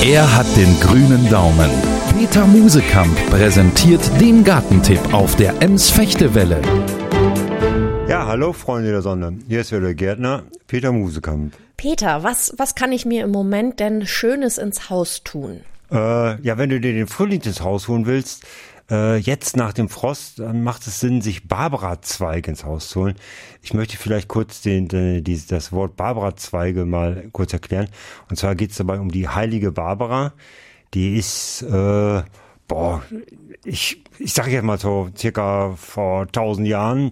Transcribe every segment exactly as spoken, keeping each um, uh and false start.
Er hat den grünen Daumen. Peter Musekamp präsentiert den Gartentipp auf der Ems-Fechtewelle. Ja, hallo Freunde der Sonne. Hier ist wieder der Gärtner, Peter Musekamp. Peter, was, was kann ich mir im Moment denn Schönes ins Haus tun? Äh, ja, wenn du dir den Frühling ins Haus holen willst, äh, jetzt nach dem Frost, dann macht es Sinn, sich Barbara-Zweige ins Haus zu holen. Ich möchte vielleicht kurz den, den, die, das Wort Barbara-Zweige mal kurz erklären. Und zwar geht es dabei um die heilige Barbara. Die ist, äh, boah, ich, ich sage jetzt mal so circa vor tausend Jahren,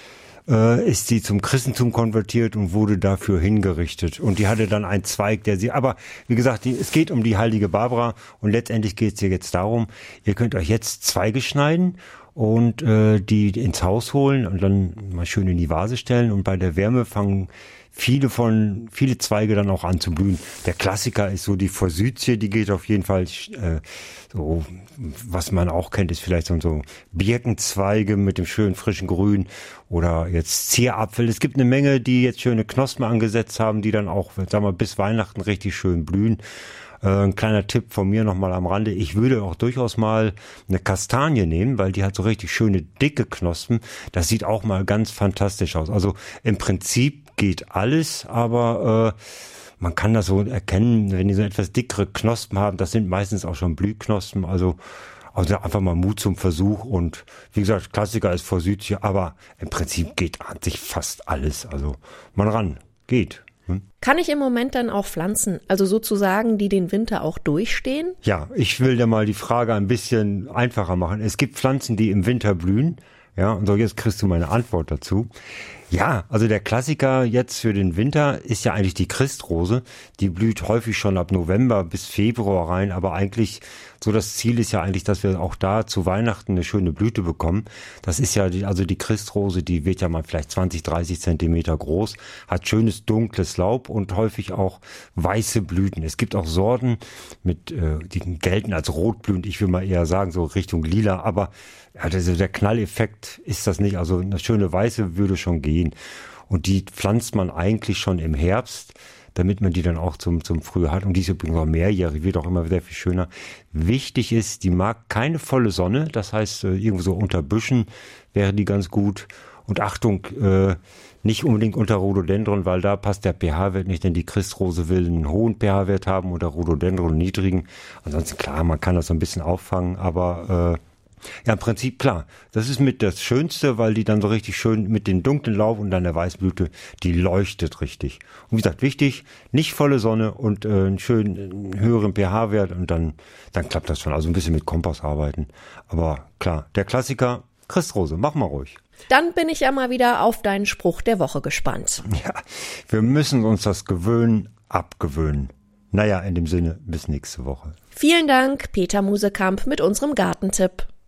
äh, ist sie zum Christentum konvertiert und wurde dafür hingerichtet. Und die hatte dann einen Zweig, der sie, aber wie gesagt, die, es geht um die heilige Barbara und letztendlich geht es hier jetzt darum, ihr könnt euch jetzt Zweige schneiden und äh, die ins Haus holen und dann mal schön in die Vase stellen und bei der Wärme fangen viele von, viele Zweige dann auch an zu blühen. Der Klassiker ist so die Forsythie, die geht auf jeden Fall, äh, so, was man auch kennt, ist vielleicht so, so Birkenzweige mit dem schönen frischen Grün oder jetzt Zierapfel. Es gibt eine Menge, die jetzt schöne Knospen angesetzt haben, die dann auch, sagen wir, bis Weihnachten richtig schön blühen. Ein kleiner Tipp von mir nochmal am Rande. Ich würde auch durchaus mal eine Kastanie nehmen, weil die hat so richtig schöne dicke Knospen. Das sieht auch mal ganz fantastisch aus. Also im Prinzip geht alles, aber äh, man kann das so erkennen, wenn die so etwas dickere Knospen haben. Das sind meistens auch schon Blühknospen. Also, also einfach mal Mut zum Versuch. Und wie gesagt, Klassiker ist Forsythie, aber im Prinzip geht an sich fast alles. Also mal ran, geht. Hm? Kann ich im Moment dann auch Pflanzen, also sozusagen, die den Winter auch durchstehen? Ja, ich will dir mal die Frage ein bisschen einfacher machen. Es gibt Pflanzen, die im Winter blühen. Ja, und so jetzt kriegst du meine Antwort dazu. Ja, also der Klassiker jetzt für den Winter ist ja eigentlich die Christrose. Die blüht häufig schon ab November bis Februar rein, aber eigentlich so das Ziel ist ja eigentlich, dass wir auch da zu Weihnachten eine schöne Blüte bekommen. Das ist ja, die, also die Christrose, die wird ja mal vielleicht zwanzig, dreißig Zentimeter groß, hat schönes dunkles Laub und häufig auch weiße Blüten. Es gibt auch Sorten mit, äh, die gelten als rotblühend, ich will mal eher sagen so Richtung lila, aber ja, also der Knalleffekt ist das nicht. Also eine schöne weiße würde schon gehen. Und die pflanzt man eigentlich schon im Herbst, damit man die dann auch zum, zum Frühjahr hat. Und die ist übrigens auch mehrjährig, wird auch immer sehr viel schöner. Wichtig ist, die mag keine volle Sonne. Das heißt, irgendwo so unter Büschen wäre die ganz gut. Und Achtung, äh, nicht unbedingt unter Rhododendron, weil da passt der pH-Wert nicht, denn die Christrose will einen hohen pH-Wert haben oder Rhododendron einen niedrigen. Ansonsten klar, man kann das so ein bisschen auffangen, aber äh, ja, im Prinzip klar. Das ist mit das Schönste, weil die dann so richtig schön mit dem dunklen Laub und dann der Weißblüte, die leuchtet richtig. Und wie gesagt, wichtig, nicht volle Sonne und äh, einen schönen einen höheren pH-Wert und dann, dann klappt das schon. Also ein bisschen mit Kompost arbeiten. Aber klar, der Klassiker, Christrose, mach mal ruhig. Dann bin ich ja mal wieder auf deinen Spruch der Woche gespannt. Ja, wir müssen uns das Gewöhnen abgewöhnen. Naja, in dem Sinne, bis nächste Woche. Vielen Dank, Peter Musekamp mit unserem Gartentipp.